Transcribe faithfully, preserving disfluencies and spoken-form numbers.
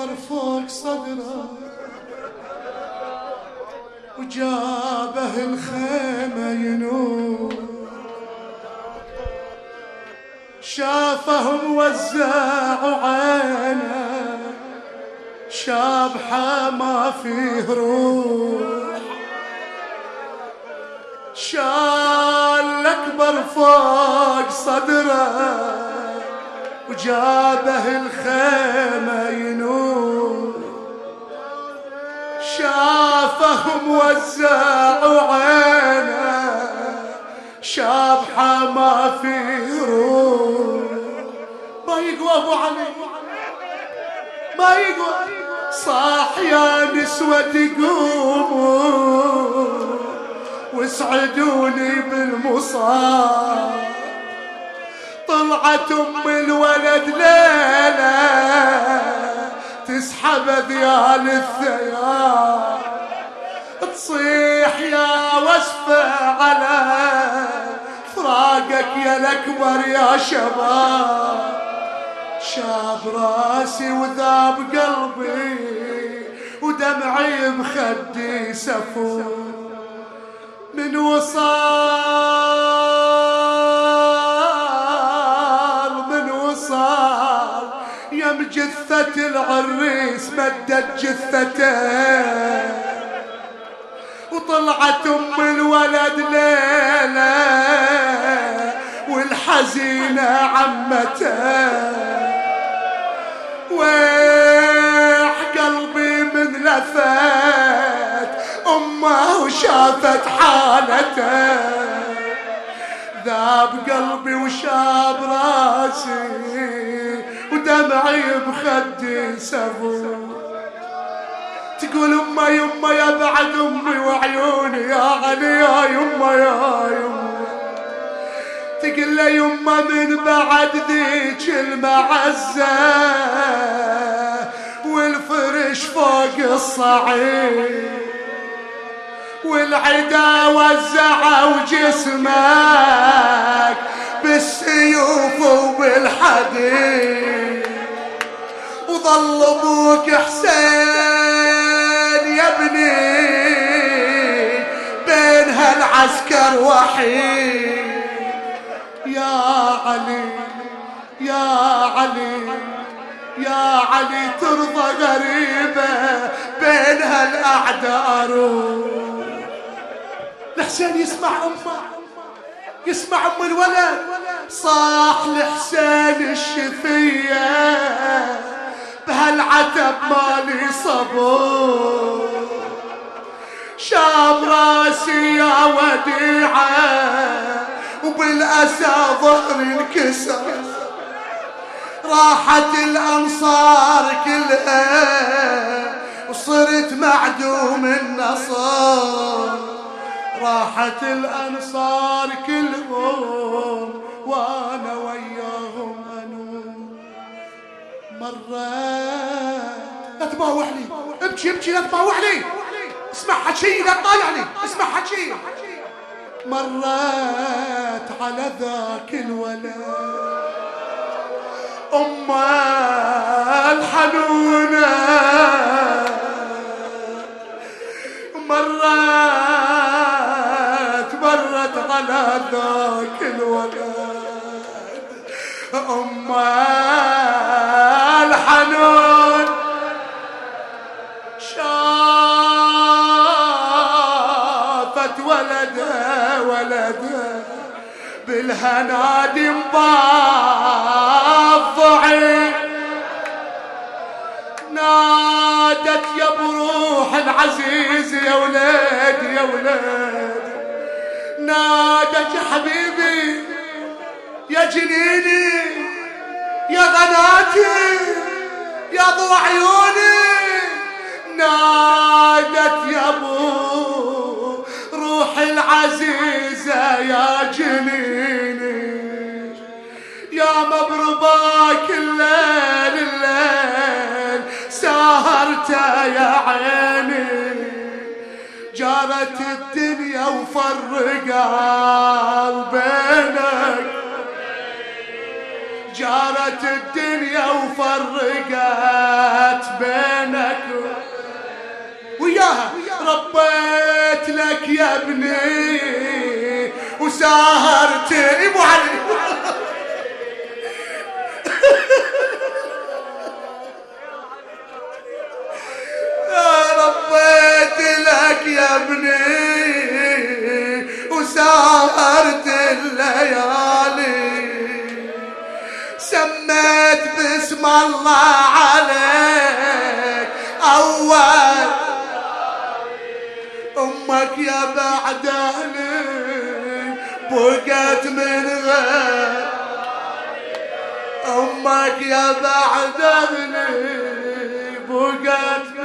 يكبر فوق صدره وجابه الخيمة ينور، شافه موزع عينه شابحة ما فيه روح، شال أكبر فوق صدره وجابه الخيمة ينور، شافه موزع عينه شابحة ما فيه روح. ما يقوى أبو علي ما يقوى، صاح يا نسوة تقوموا واسعدوني بالمصاب، طلعت ام الولد ليلة تسحب ذيال الثياب، تصيح يا وصفة على فراقك يا الأكبر يا شباب، شاب راسي وذاب قلبي ودمعي بخدي سفور، من وصال من وصال يم جثة العريس مدت جثته، وطلعت ام الولد ليلة والحزينة عمته، ويح قلبي من لفت امه وشافت حالته، ذاب قلبي وشاب راسي ودمعي بخدي سفور، تقول امه يمه يا بعد امي وعيوني يا علي يا يمه يا يمه، تقول له يمه من بعد ذيك المعزه والفرش فوق الصعيد والعدا وزعوا جسمك بالسيوف وبالحديد، وظل ابوك حسين يا ابني بين هالعسكر وحيد، يا علي يا علي يا علي ترضى غريبة بين هالأعداء روح. الحسين يسمع أمه يسمع أم الولد، صاح لحسين الشفية بهالعتب مالي صبور، شاب راسي يا وديعة وبالأسى ظهري انكسر، راحت الأنصار كلها وصرت معدوم النصر، راحت الأنصار كلهم وأنا وياهم أنوم. مرة لا تباوح لي، ابكي ابكي لا تباوح لي، اسمع حكي لا تطالع لي، اسمع حكي. مرت على ذاك الولد أمه الحنونة، مرت مرت على ذاك الولد أمه الحنون، شافت ولدها ولدها بالهنادي مبضعي، نادت يا بروح العزيز يا ولاد يا ولاد، نادت يا حبيبي يا جنيني يا غناتي يا ضو عيوني، نادت يا ابو روح العزيزة يا جنيني، يا مبرباك الليل الليل سهرت يا عيني، جارت الدنيا وفرقا بينك، جارت الدنيا وفرقت بينك وياها. ربيت لك يا ابني وسهرت ابو علي ربيت لك يا ابني وسهرت الليالي، سميت باسم الله عليك أول. أمك يا بعد أهلي بقت من غير، أمك يا بعد أهلي بقت